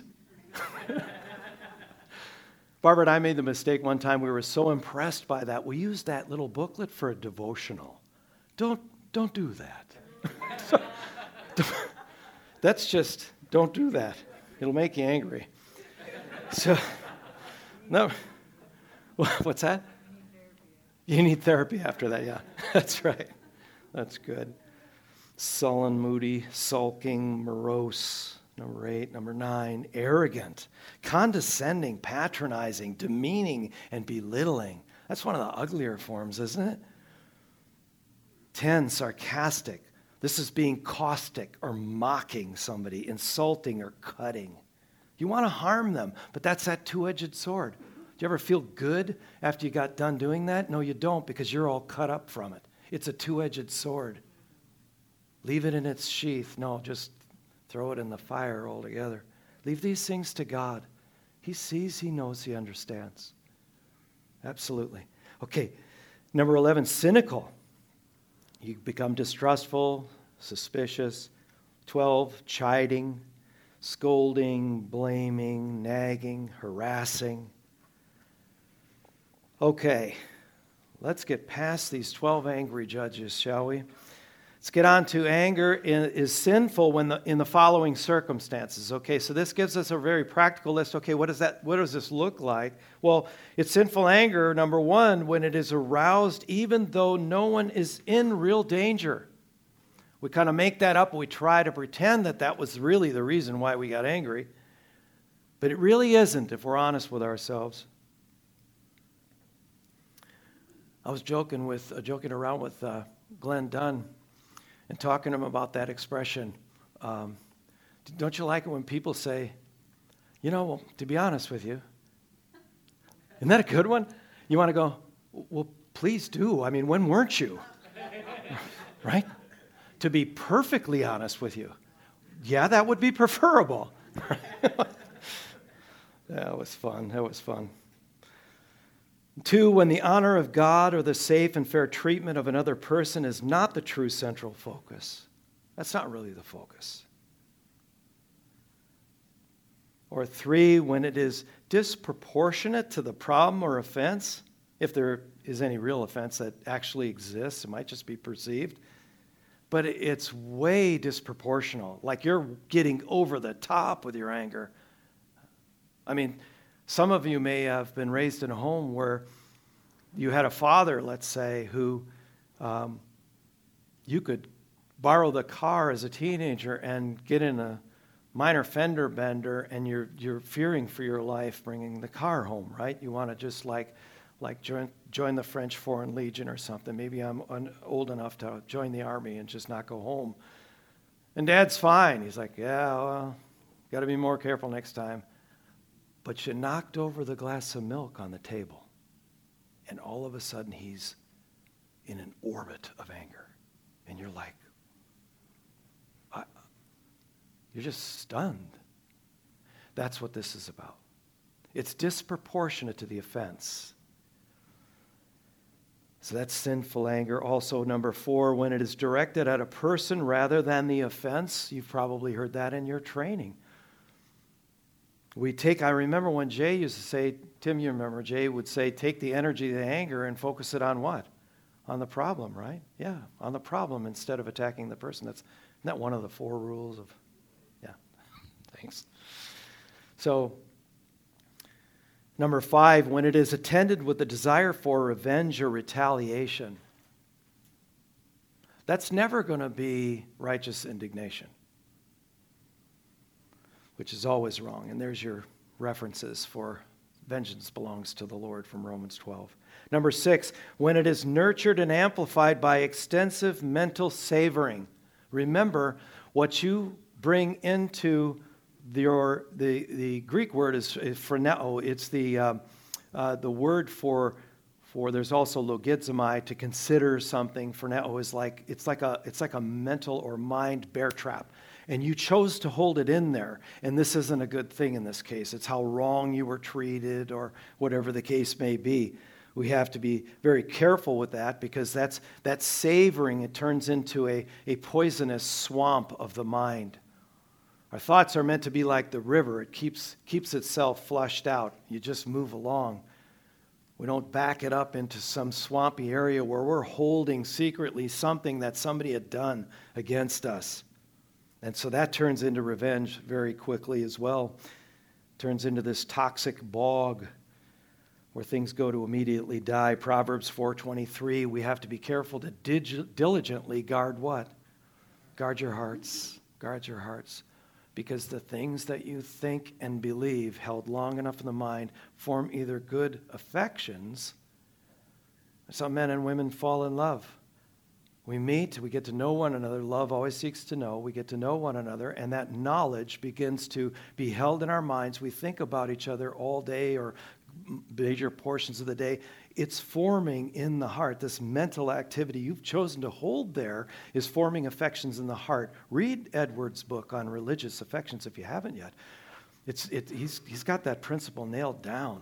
Barbara and I made the mistake one time. We were so impressed by that. We used that little booklet for a devotional. Don't don't do that. So, that's just, don't do that. It'll make you angry. So, no. What's that? You need therapy after that, yeah. That's right. That's good. Sullen, moody, sulking, morose. Number eight. Number nine, arrogant, condescending, patronizing, demeaning, and belittling. That's one of the uglier forms, isn't it? Ten, sarcastic. This is being caustic or mocking somebody, insulting or cutting. You want to harm them, but that's that two-edged sword. Do you ever feel good after you got done doing that? No, you don't, because you're all cut up from it. It's a two-edged sword. Leave it in its sheath. No, just throw it in the fire altogether. Leave these things to God. He sees, he knows, he understands. Absolutely. Okay, number eleven, cynical. You become distrustful, suspicious. twelve, chiding, scolding, blaming, nagging, harassing. Okay, let's get past these twelve angry judges, shall we? Let's get on to anger is sinful when the, in the following circumstances. Okay, so this gives us a very practical list. Okay, what does that? What does this look like? Well, it's sinful anger, number one, when it is aroused even though no one is in real danger. We kind of make that up. We try to pretend that that was really the reason why we got angry. But it really isn't if we're honest with ourselves. I was joking with uh, joking around with uh, Glenn Dunn and talking to him about that expression. Um, don't you like it when people say, you know, well, to be honest with you, isn't that a good one? You want to go, well, please do. I mean, when weren't you? Right? To be perfectly honest with you. Yeah, that would be preferable. That was fun. That was fun. Two, when the honor of God or the safe and fair treatment of another person is not the true central focus. That's not really the focus. Or three, when it is disproportionate to the problem or offense, if there is any real offense that actually exists, it might just be perceived, but it's way disproportional, like you're getting over the top with your anger. I mean, some of you may have been raised in a home where you had a father, let's say, who um, you could borrow the car as a teenager and get in a minor fender bender, and you're you're fearing for your life bringing the car home, right? You want to just like like join join the French Foreign Legion or something. Maybe I'm un, old enough to join the army and just not go home. And Dad's fine. He's like, yeah, well, got to be more careful next time. But you knocked over the glass of milk on the table, and all of a sudden he's in an orbit of anger, and you're like, you're just stunned. That's what this is about. It's disproportionate to the offense. So that's sinful anger. Also, number four, when it is directed at a person rather than the offense. You've probably heard that in your training. We take, I remember when Jay used to say, Tim, you remember, Jay would say, take the energy of the anger and focus it on what? On the problem, right? Yeah, on the problem instead of attacking the person. That's, isn't that one of the four rules of... Thanks. So, number five, when it is attended with the desire for revenge or retaliation, that's never going to be righteous indignation, which is always wrong. And there's your references for vengeance belongs to the Lord from Romans twelve. Number six, when it is nurtured and amplified by extensive mental savoring. Remember, what you bring into Your, the, the Greek word is, is phroneo. It's the, uh, uh, the word for, for, there's also logizomai, to consider something. Phroneo is like, it's like a, it's like a mental or mind bear trap. And you chose to hold it in there. And this isn't a good thing in this case. It's how wrong you were treated or whatever the case may be. We have to be very careful with that, because that's, that savoring, it turns into a, a poisonous swamp of the mind. Our thoughts are meant to be like the river. It keeps, keeps itself flushed out. You just move along. We don't back it up into some swampy area where we're holding secretly something that somebody had done against us. And so that turns into revenge very quickly as well. Turns into this toxic bog where things go to immediately die. Proverbs four twenty-three, we have to be careful to dig- diligently guard what? Guard your hearts. Guard your hearts. Because the things that you think and believe held long enough in the mind form either good affections. Some men and women fall in love. We meet, we get to know one another. Love always seeks to know. We get to know one another, and that knowledge begins to be held in our minds. We think about each other all day or major portions of the day. It's forming in the heart. This mental activity you've chosen to hold there is forming affections in the heart. Read Edwards' book on religious affections if you haven't yet. It's, it, he's, he's got that principle nailed down.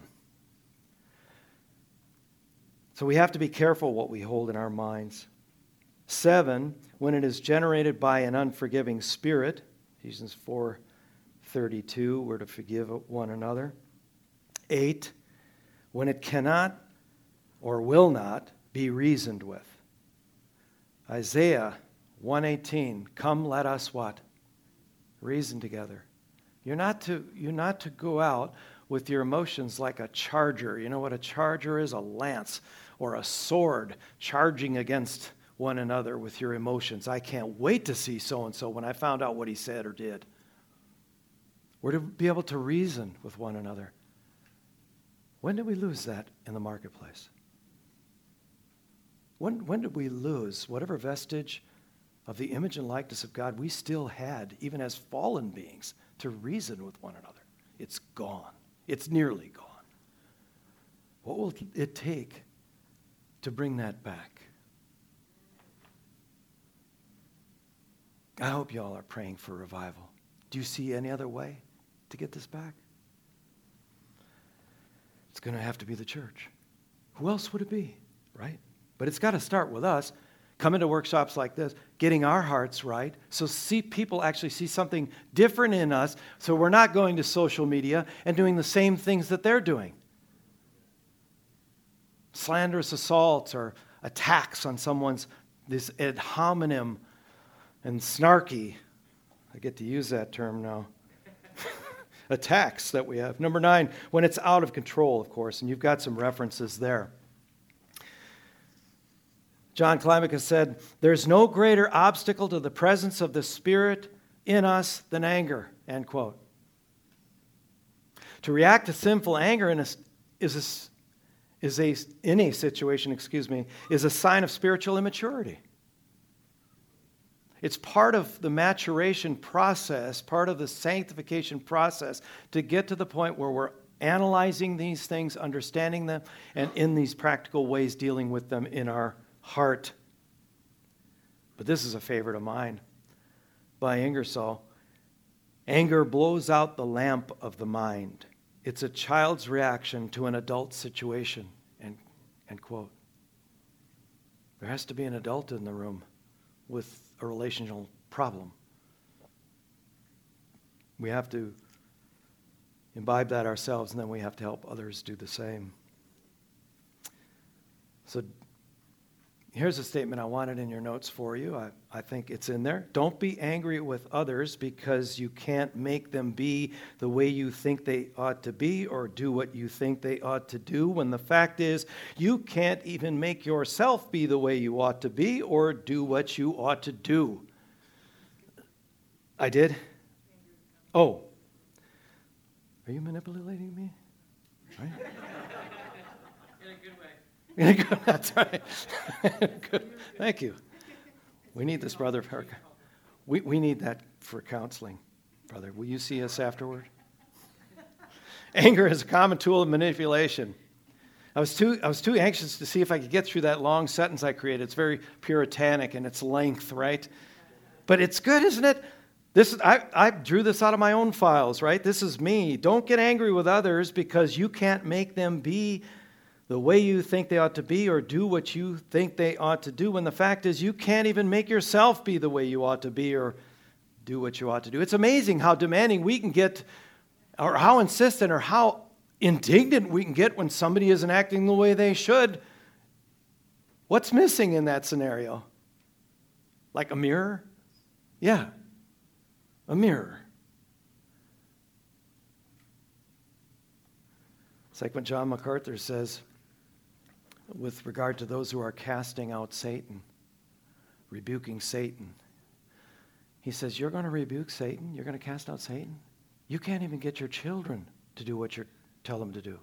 So we have to be careful what we hold in our minds. Seven, when it is generated by an unforgiving spirit, Ephesians four thirty-two, we're to forgive one another. Eight, when it cannot or will not be reasoned with. Isaiah one eighteen, come let us what? Reason together. You're not to, you're not to go out with your emotions like a charger. You know what a charger is? A lance or a sword charging against one another with your emotions. I can't wait to see so-and-so when I found out what he said or did. We're to be able to reason with one another. When did we lose that in the marketplace? When, when did we lose whatever vestige of the image and likeness of God we still had, even as fallen beings, to reason with one another? It's gone. It's nearly gone. What will it take to bring that back? I hope you all are praying for revival. Do you see any other way to get this back? It's going to have to be the church. Who else would it be, right? But it's got to start with us coming to workshops like this, getting our hearts right, so see people actually see something different in us, so we're not going to social media and doing the same things that they're doing. Slanderous assaults or attacks on someone's, this ad hominem and snarky, I get to use that term now, attacks that we have. Number nine, when it's out of control, of course, and you've got some references there. John Climac said, there's no greater obstacle to the presence of the Spirit in us than anger, end quote. To react to sinful anger in a, is a, is a, in a situation, excuse me, is a sign of spiritual immaturity. It's part of the maturation process, part of the sanctification process to get to the point where we're analyzing these things, understanding them, and in these practical ways dealing with them in our heart. But this is a favorite of mine by Ingersoll. Anger blows out the lamp of the mind. It's a child's reaction to an adult situation. End, end quote. There has to be an adult in the room with a relational problem. We have to imbibe that ourselves, and then we have to help others do the same. So here's a statement I wanted in your notes for you. I, I think it's in there. Don't be angry with others because you can't make them be the way you think they ought to be or do what you think they ought to do, when the fact is you can't even make yourself be the way you ought to be or do what you ought to do. I did? Oh. Are you manipulating me? Right? That's right. Good. Thank you. We need this, Brother Parker. We we need that for counseling, brother. Will you see us afterward? Anger is a common tool of manipulation. I was too I was too anxious to see if I could get through that long sentence I created. It's very puritanic in its length, right? But it's good, isn't it? This is, I, I drew this out of my own files, right? This is me. Don't get angry with others because you can't make them be the way you think they ought to be or do what you think they ought to do, when the fact is you can't even make yourself be the way you ought to be or do what you ought to do. It's amazing how demanding we can get, or how insistent or how indignant we can get when somebody isn't acting the way they should. What's missing in that scenario? Like a mirror? Yeah, a mirror. It's like when John MacArthur says, with regard to those who are casting out Satan, rebuking Satan, he says, you're going to rebuke Satan? You're going to cast out Satan? You can't even get your children to do what you tell them to do.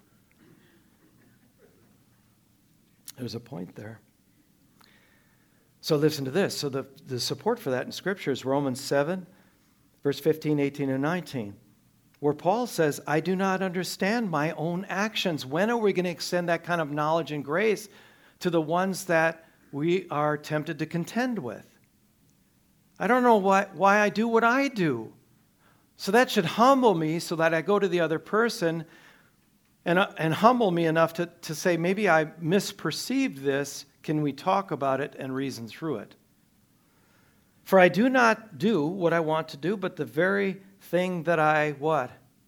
There's a point there. So listen to this. So the, the support for that in Scripture is Romans seven, verse fifteen, eighteen, and nineteen. Where Paul says, I do not understand my own actions. When are we going to extend that kind of knowledge and grace to the ones that we are tempted to contend with? I don't know why, why I do what I do. So that should humble me so that I go to the other person and, uh, and humble me enough to, to say, maybe I misperceived this. Can we talk about it and reason through it? For I do not do what I want to do, but the very thing that I, what?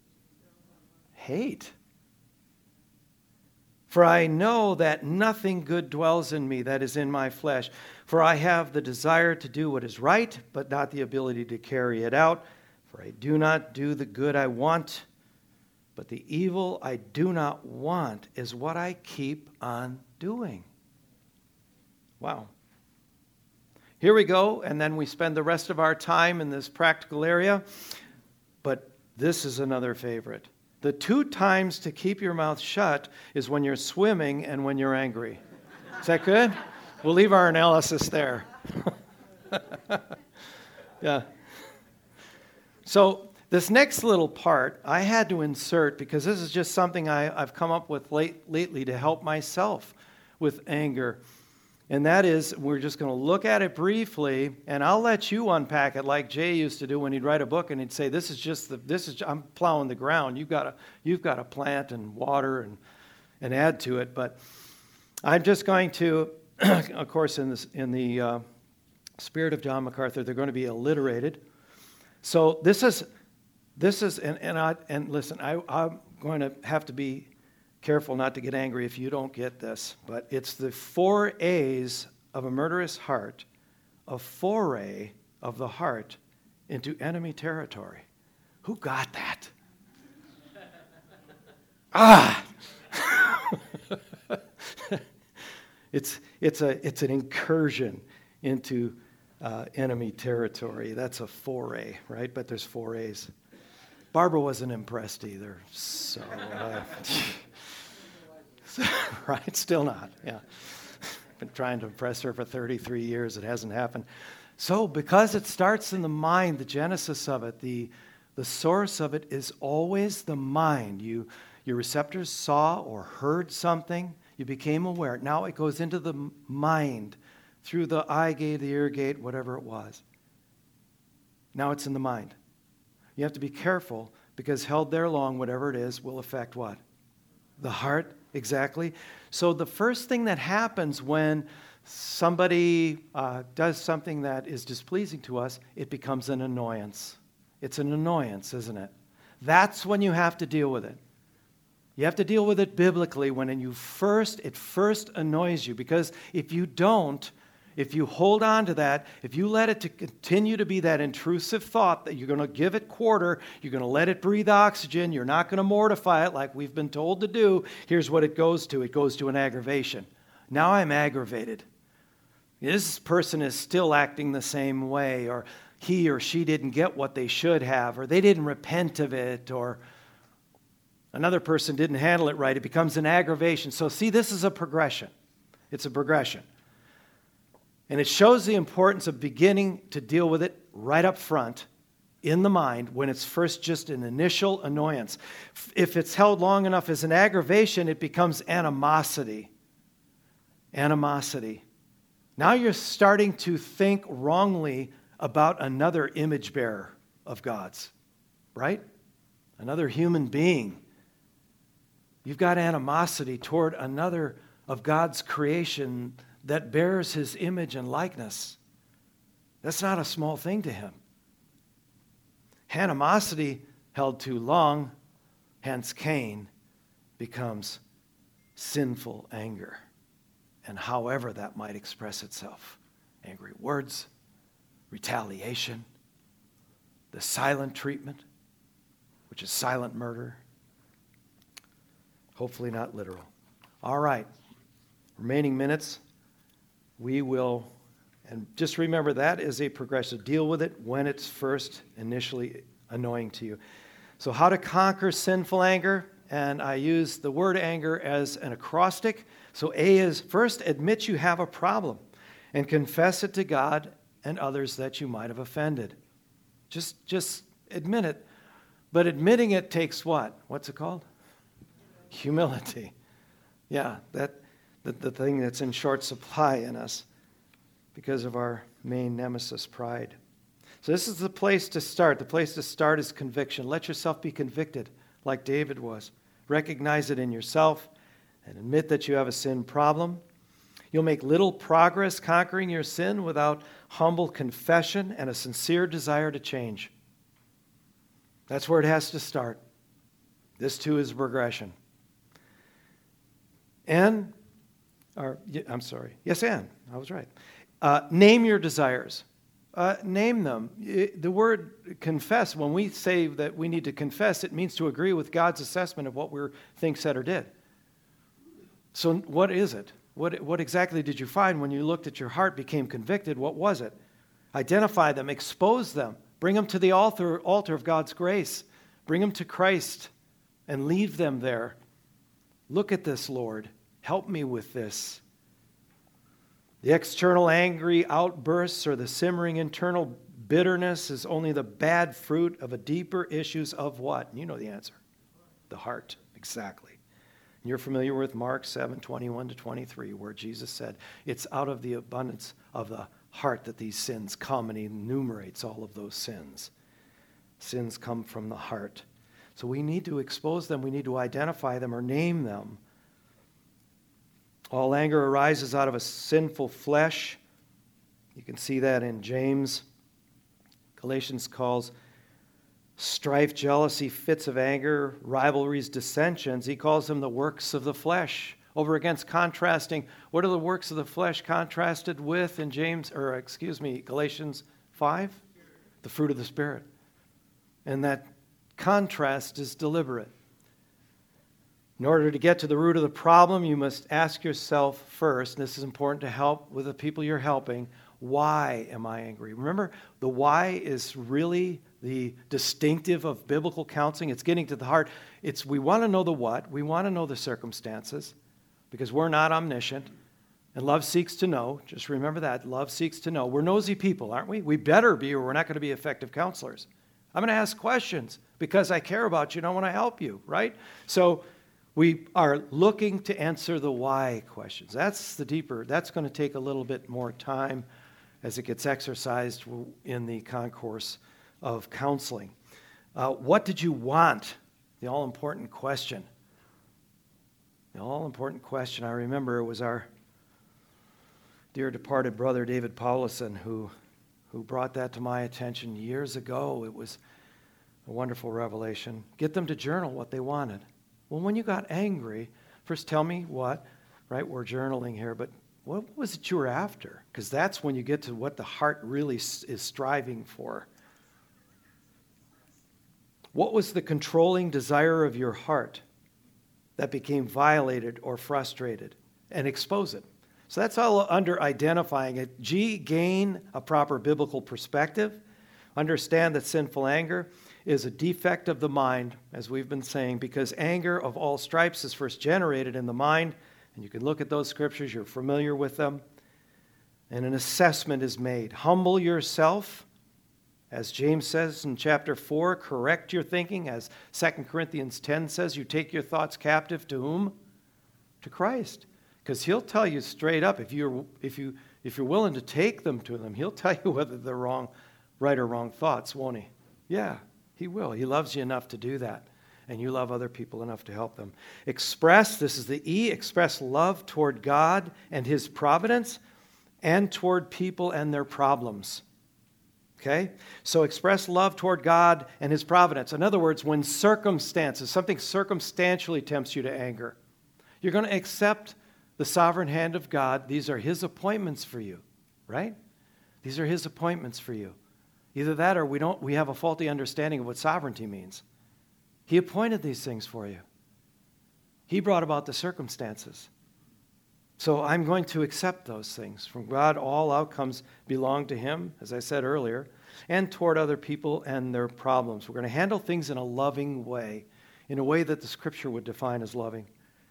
Hate. For I know that nothing good dwells in me, that is in my flesh. For I have the desire to do what is right, but not the ability to carry it out. For I do not do the good I want, but the evil I do not want is what I keep on doing. Wow. Here we go, and then we spend the rest of our time in this practical area. But this is another favorite. The two times to keep your mouth shut is when you're swimming and when you're angry. Is that good? We'll leave our analysis there. Yeah. So this next little part I had to insert because this is just something I, I've come up with late, lately to help myself with anger. And that is, we're just going to look at it briefly, and I'll let you unpack it like Jay used to do when he'd write a book and he'd say, "This is just the, this is I'm plowing the ground. You've got to, you've got to plant and water and and add to it." But I'm just going to, of course, in, this, in the uh, spirit of John MacArthur, they're going to be alliterated. So this is, this is, and and, I, and listen, I, I'm going to have to be careful not to get angry if you don't get this, but it's the four A's of a murderous heart, a foray of the heart into enemy territory. Who got that? ah! it's it's a it's an incursion into uh, enemy territory. That's a foray, right? But there's four A's. Barbara wasn't impressed either, so. Uh, right? Still not, yeah. Been trying to impress her for thirty-three years. It hasn't happened. So because it starts in the mind, the genesis of it, the, the source of it is always the mind. You, your receptors saw or heard something. You became aware. Now it goes into the mind through the eye gate, the ear gate, whatever it was. Now it's in the mind. You have to be careful because held there long, whatever it is, will affect what? The heart. Exactly. So the first thing that happens when somebody uh, does something that is displeasing to us, it becomes an annoyance. It's an annoyance, isn't it? That's when you have to deal with it. You have to deal with it biblically when you first, it first annoys you. Because if you don't, if you hold on to that, if you let it to continue to be that intrusive thought that you're going to give it quarter, you're going to let it breathe oxygen, you're not going to mortify it like we've been told to do, here's what it goes to. It goes to an aggravation. Now I'm aggravated. This person is still acting the same way, or he or she didn't get what they should have, or they didn't repent of it, or another person didn't handle it right. It becomes an aggravation. So see, this is a progression. It's a progression. And it shows the importance of beginning to deal with it right up front in the mind when it's first just an initial annoyance. If it's held long enough as an aggravation, it becomes animosity. Animosity. Now you're starting to think wrongly about another image bearer of God's, right? Another human being. You've got animosity toward another of God's creation that bears his image and likeness. That's not a small thing to him. Animosity held too long, hence Cain, becomes sinful anger. And however that might express itself. Angry words, retaliation, the silent treatment, which is silent murder. Hopefully not literal. All right, remaining minutes. We will, and just remember that is a progression. Deal with it when it's first initially annoying to you. So how to conquer sinful anger, and I use the word anger as an acrostic. So A is first admit you have a problem and confess it to God and others that you might have offended. Just, just admit it. But admitting it takes what? What's it called? Humility. Yeah, that The, the thing that's in short supply in us because of our main nemesis, pride. So this is the place to start. The place to start is conviction. Let yourself be convicted like David was. Recognize it in yourself and admit that you have a sin problem. You'll make little progress conquering your sin without humble confession and a sincere desire to change. That's where it has to start. This too is a progression. And Or, I'm sorry. Yes, Ann. I was right. Uh, name your desires. Uh, name them. It, the word confess, when we say that we need to confess, it means to agree with God's assessment of what we think, said, or did. So what is it? What, what exactly did you find when you looked at your heart, became convicted? What was it? Identify them. Expose them. Bring them to the altar, altar of God's grace. Bring them to Christ and leave them there. Look at this, Lord. Help me with this. The external angry outbursts or the simmering internal bitterness is only the bad fruit of a deeper issues of what? You know the answer. The heart, exactly. And you're familiar with Mark seven, twenty-one to twenty-three, where Jesus said, it's out of the abundance of the heart that these sins come, and he enumerates all of those sins. Sins come from the heart. So we need to expose them. We need to identify them or name them. All anger arises out of a sinful flesh. You can see that in James. Galatians calls strife, jealousy, fits of anger, rivalries, dissensions. He calls them the works of the flesh. Over against contrasting, what are the works of the flesh contrasted with in James, or excuse me, Galatians five? The fruit of the Spirit. And that contrast is deliberate. In order to get to the root of the problem, you must ask yourself first, and this is important to help with the people you're helping, why am I angry? Remember, the why is really the distinctive of biblical counseling. It's getting to the heart. It's we want to know the what. We want to know the circumstances because we're not omniscient. And love seeks to know. Just remember that. Love seeks to know. We're nosy people, aren't we? We better be, or we're not going to be effective counselors. I'm going to ask questions because I care about you and I want to help you, right? So we are looking to answer the why questions. That's the deeper. That's going to take a little bit more time as it gets exercised in the concourse of counseling. Uh, what did you want? The all-important question. The all-important question. I remember it was our dear departed brother David Paulison who, who brought that to my attention years ago. It was a wonderful revelation. Get them to journal what they wanted. Well, when you got angry, first tell me what, right? We're journaling here, but what was it you were after? Because that's when you get to what the heart really is striving for. What was the controlling desire of your heart that became violated or frustrated? And expose it. So that's all under identifying it. G, gain a proper biblical perspective. Understand that sinful anger is a defect of the mind, as we've been saying, because anger of all stripes is first generated in the mind. And you can look at those scriptures, you're familiar with them. And an assessment is made. Humble yourself. As James says in chapter four, correct your thinking. As Second Corinthians ten says, you take your thoughts captive to whom? To Christ. Because he'll tell you straight up, if you're, if, you, if you're willing to take them to him, he'll tell you whether they're wrong, right or wrong thoughts, won't he? Yeah, he will. He loves you enough to do that. And you love other people enough to help them. Express, this is the E, express love toward God and his providence and toward people and their problems. Okay? So express love toward God and his providence. In other words, when circumstances, something circumstantially tempts you to anger, you're going to accept the sovereign hand of God. These are his appointments for you, right? These are his appointments for you. Either that or we don't. We have a faulty understanding of what sovereignty means. He appointed these things for you. He brought about the circumstances. So I'm going to accept those things. From God, all outcomes belong to him, as I said earlier, and toward other people and their problems. We're going to handle things in a loving way, in a way that the Scripture would define as loving.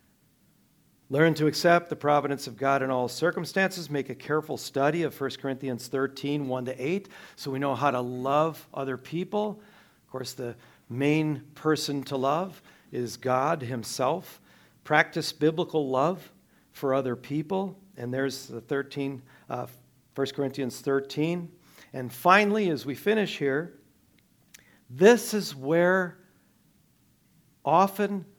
Learn to accept the providence of God in all circumstances. Make a careful study of First Corinthians thirteen, one to eight, so we know how to love other people. Of course, the main person to love is God himself. Practice biblical love for other people. And there's the thirteen, uh, First Corinthians thirteen. And finally, as we finish here, this is where often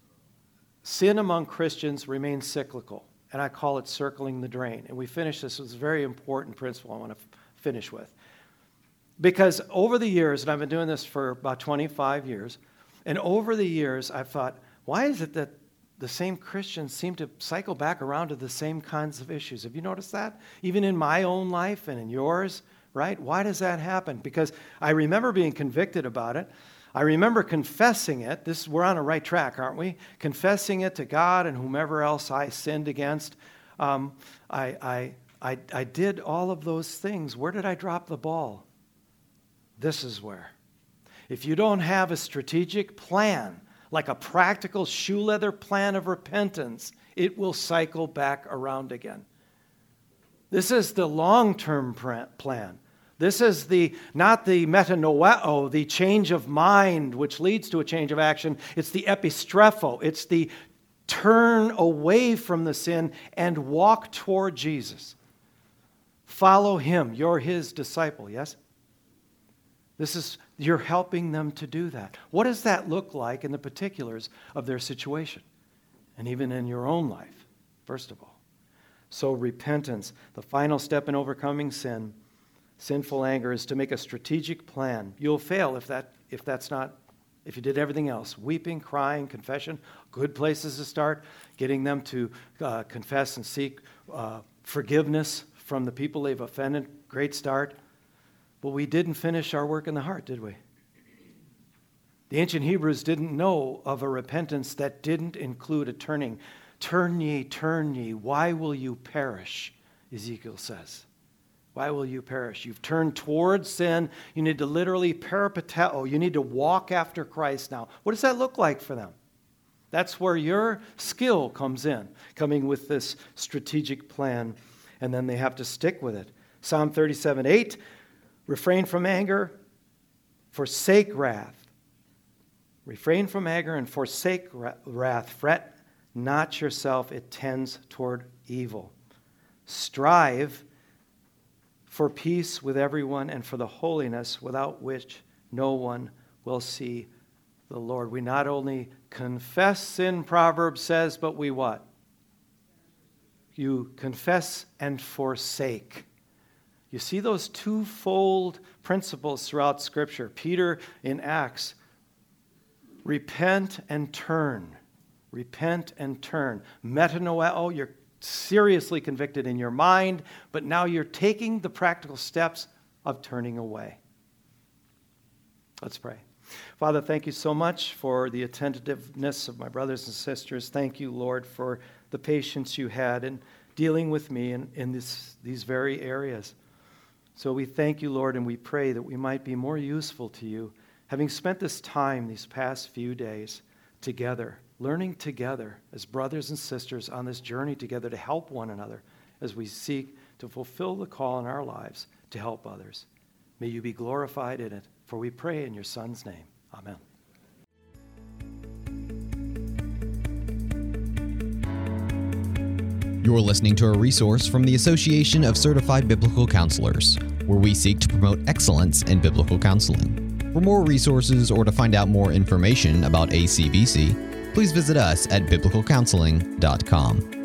sin among Christians remains cyclical. And I call it circling the drain. And we finish this with a very important principle I want to f- finish with. Because over the years, and I've been doing this for about twenty-five years, and over the years I've thought, why is it that the same Christians seem to cycle back around to the same kinds of issues? Have you noticed that? Even in my own life and in yours, right? Why does that happen? Because I remember being convicted about it. I remember confessing it. This, we're on a right track, aren't we? Confessing it to God and whomever else I sinned against. Um, I, I, I, I did all of those things. Where did I drop the ball? This is where. If you don't have a strategic plan, like a practical shoe leather plan of repentance, it will cycle back around again. This is the long-term plan. This is the not the metanoeo, the change of mind, which leads to a change of action. It's the epistrepho. It's the turn away from the sin and walk toward Jesus. Follow him. You're his disciple, yes? This is, you're helping them to do that. What does that look like in the particulars of their situation? And even in your own life, first of all. So repentance, the final step in overcoming sin, sinful anger, is to make a strategic plan. You'll fail if that if that's not, if you did everything else. Weeping, crying, confession, good places to start. Getting them to uh, confess and seek uh, forgiveness from the people they've offended, great start. But we didn't finish our work in the heart, did we? The ancient Hebrews didn't know of a repentance that didn't include a turning. Turn ye, turn ye, why will you perish? Ezekiel says. Why will you perish? You've turned towards sin. You need to literally peripateo. You need to walk after Christ now. What does that look like for them? That's where your skill comes in, coming with this strategic plan, and then they have to stick with it. Psalm thirty-seven eight, refrain from anger, forsake wrath. Refrain from anger and forsake wrath. Fret not yourself, it tends toward evil. Strive for peace with everyone and for the holiness without which no one will see the Lord. We not only confess sin, Proverbs says, but we what? You confess and forsake. You see those twofold principles throughout Scripture. Peter in Acts, repent and turn. Repent and turn. Metanoeo, you're seriously convicted in your mind, but now you're taking the practical steps of turning away. Let's pray. Father, thank you so much for the attentiveness of my brothers and sisters. Thank you, Lord, for the patience you had in dealing with me in, in this, these very areas. So we thank you, Lord, and we pray that we might be more useful to you, having spent this time, these past few days, together, learning together as brothers and sisters on this journey together to help one another as we seek to fulfill the call in our lives to help others. May you be glorified in it, for we pray in your Son's name. Amen. You're listening to a resource from the Association of Certified Biblical Counselors, where we seek to promote excellence in biblical counseling. For more resources or to find out more information about A C B C, please visit us at biblical counseling dot com.